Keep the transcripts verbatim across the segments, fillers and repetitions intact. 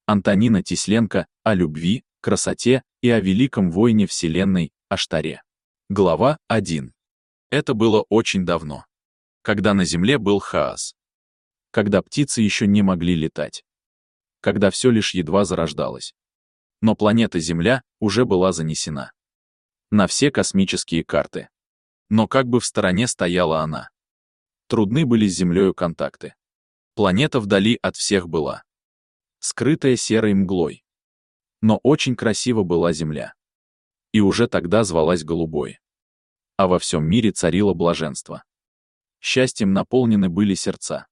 Антонина Тисленко о любви, красоте и о великом воине Вселенной Аштаре. Глава один. Это было очень давно. Когда на Земле был хаос. Когда птицы еще не могли летать. Когда все лишь едва зарождалось. Но планета Земля уже была занесена на все космические карты. Но как бы в стороне стояла она. Трудны были с Землею контакты. Планета вдали от всех была. Скрытая серой мглой. Но очень красиво была Земля. И уже тогда звалась голубой. А во всем мире царило блаженство. Счастьем наполнены были сердца.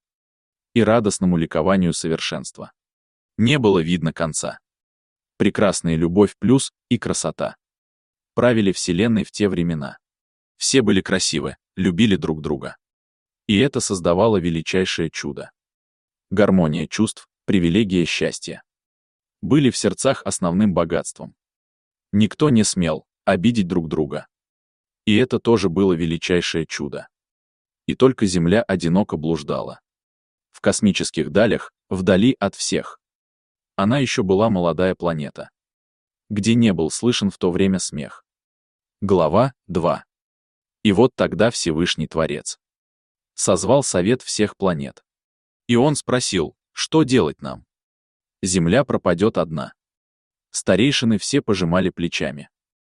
И радостному ликованию совершенства. Не было видно конца. Прекрасная любовь плюс и красота. Правили Вселенной в те времена. Все были красивы, любили друг друга. И это создавало величайшее чудо. Гармония чувств, привилегия счастья. Были в сердцах основным богатством. Никто не смел обидеть друг друга. И это тоже было величайшее чудо. И только Земля одиноко блуждала. В космических далях, вдали от всех. Она еще была молодая планета, где не был слышен в то время смех. Глава два. И вот тогда Всевышний Творец созвал совет всех планет. И он спросил, что делать нам? Земля пропадет одна. Старейшины все пожимали плечами.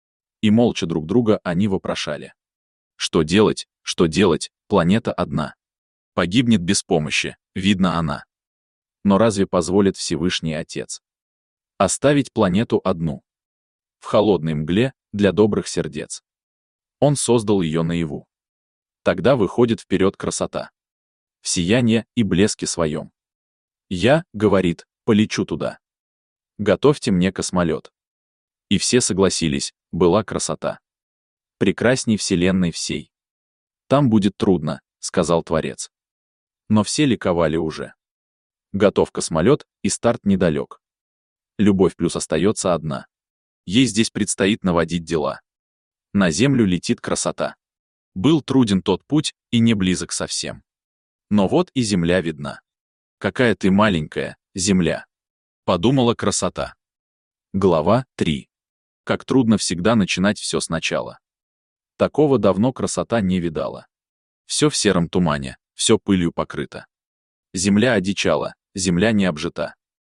И молча друг друга они вопрошали. Что делать, что делать, планета одна. Погибнет без помощи, видно она. Но разве позволит Всевышний Отец оставить планету одну? В холодной мгле для добрых сердец. Он создал ее наяву. Тогда выходит вперед красота. В сияние и блеске своем. Я, говорит, полечу туда. Готовьте мне космолет. И все согласились, была красота. Прекрасней Вселенной всей. Там будет трудно, сказал Творец. Но все ликовали уже. Готов космолет, и старт недалек. Любовь плюс остается одна. Ей здесь предстоит наводить дела. На Землю летит красота. Был труден тот путь, и не близок совсем. Но вот и Земля видна. Какая ты маленькая, Земля. Подумала красота. Глава три. Как трудно всегда начинать все сначала. Такого давно красота не видала. Все в сером тумане, все пылью покрыто. Земля одичала, земля не обжита.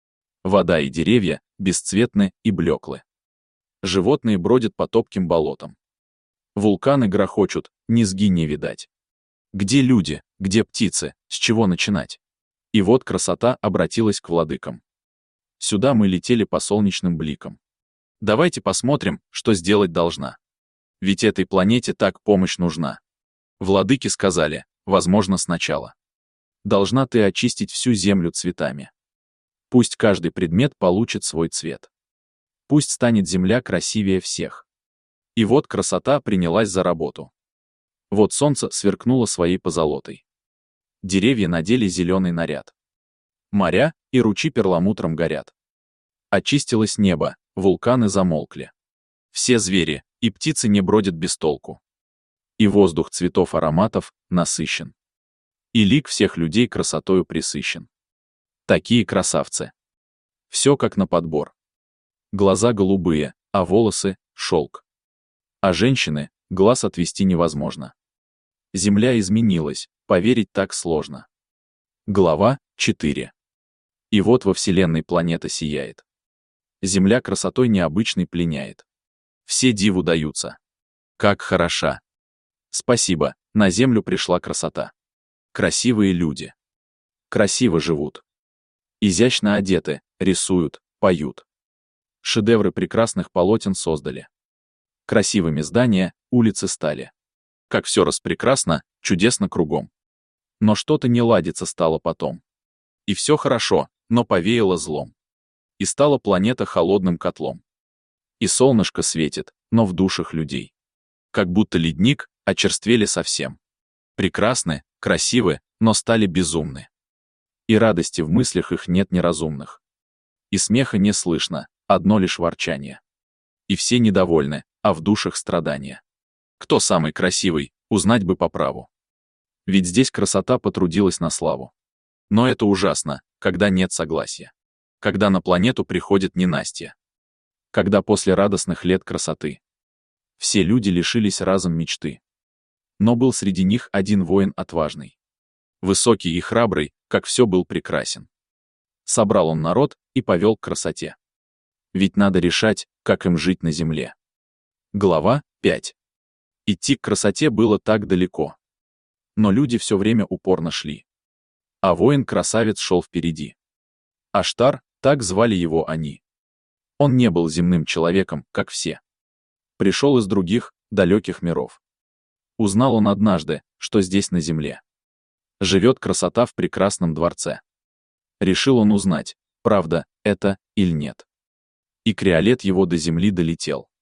Вода и деревья бесцветны и блеклы. Животные бродят по топким болотам. Вулканы грохочут, низги не видать. Где люди, где птицы, с чего начинать? И вот красота обратилась к владыкам. Сюда мы летели по солнечным бликам. Давайте посмотрим, что сделать должна. Ведь этой планете так помощь нужна. Владыки сказали, возможно, сначала. Должна ты очистить всю землю цветами. Пусть каждый предмет получит свой цвет. Пусть станет земля красивее всех. И вот красота принялась за работу. Вот солнце сверкнуло своей позолотой. Деревья надели зеленый наряд. Моря и ручьи перламутром горят. Очистилось небо, вулканы замолкли. Все звери и птицы не бродят без толку. И воздух цветов ароматов насыщен. И лик всех людей красотою пресыщен. Такие красавцы. Все как на подбор. Глаза голубые, а волосы — шелк. А женщины глаз отвести невозможно. Земля изменилась, поверить так сложно. Глава четыре. И вот во Вселенной планета сияет. Земля красотой необычной пленяет. Все диву даются. Как хороша. Спасибо, на Землю пришла красота. Красивые люди. Красиво живут. Изящно одеты, рисуют, поют. Шедевры прекрасных полотен создали. Красивыми здания, улицы стали. Как все распрекрасно, чудесно кругом. Но что-то не ладится стало потом. И все хорошо, но повеяло злом. И стала планета холодным котлом. И солнышко светит, но в душах людей. Как будто ледник, очерствели совсем. Прекрасны, красивы, но стали безумны. И радости в мыслях их нет неразумных. И смеха не слышно, одно лишь ворчание. И все недовольны, а в душах страдания. Кто самый красивый, узнать бы по праву. Ведь здесь красота потрудилась на славу. Но это ужасно, когда нет согласия. Когда на планету приходит ненастье. Когда после радостных лет красоты все люди лишились разом мечты. Но был среди них один воин отважный. Высокий и храбрый, как все был прекрасен. Собрал он народ и повел к красоте. Ведь надо решать, как им жить на земле. Глава пять. Идти к красоте было так далеко. Но люди все время упорно шли. А воин-красавец шел впереди. Аштар, так звали его они. Он не был земным человеком, как все. Пришел из других, далеких миров. Узнал он однажды, что здесь на земле живет красота в прекрасном дворце. Решил он узнать, правда это или нет. И криолет его до земли долетел.